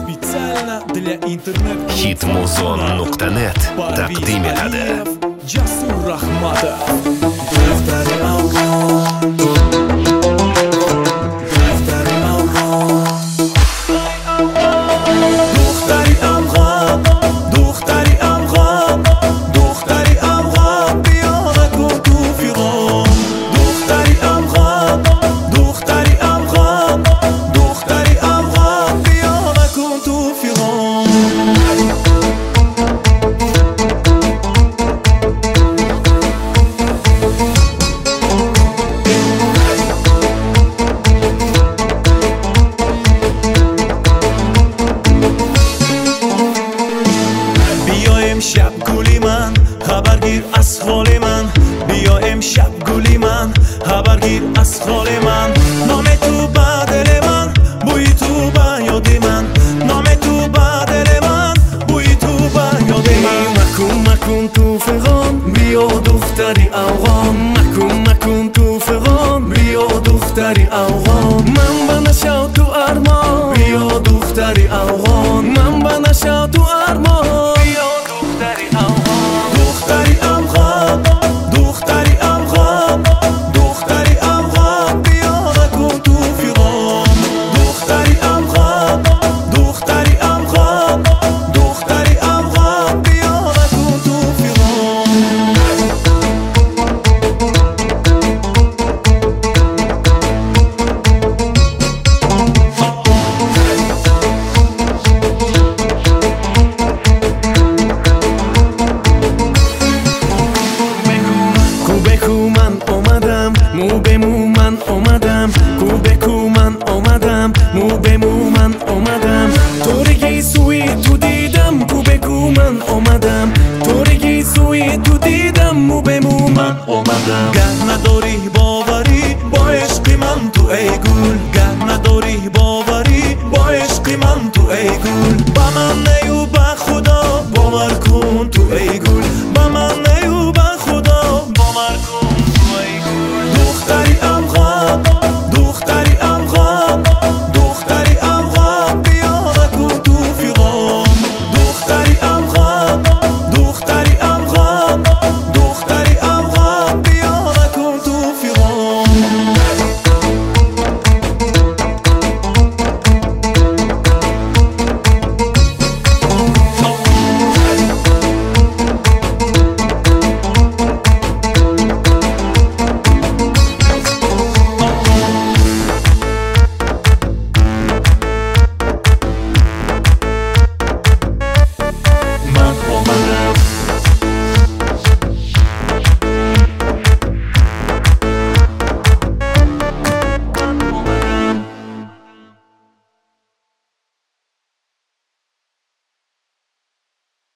Специально для интернет Hitmuzon.net taqdim etadi. Jasur Rahmatov. امشب گولی من خبرگیر از حال من، بیا امشب گولی من خبرگیر از حال من. نام تو با دل من، بوی تو با یاد من، نام تو با دل من، بوی تو با یاد من. مکن تو فغان بیا دختری اوغان، مکن تو فغان بیا دختری اوغان. من بنشاو تو ارمان بیا دختری اوغان، من بنشاو تو ارمان. مو به مو من اومدم، کو به کو من اومدم، مو به مو من اومدم. تورگی سوی تو دیدم، کو به کو من اومدم، تورگی سوی تو دیدم، مو به مو من اومدم. گر نداری باوری با عشق من تو ای گل، گر نداری باوری با عشق من تو ای گل.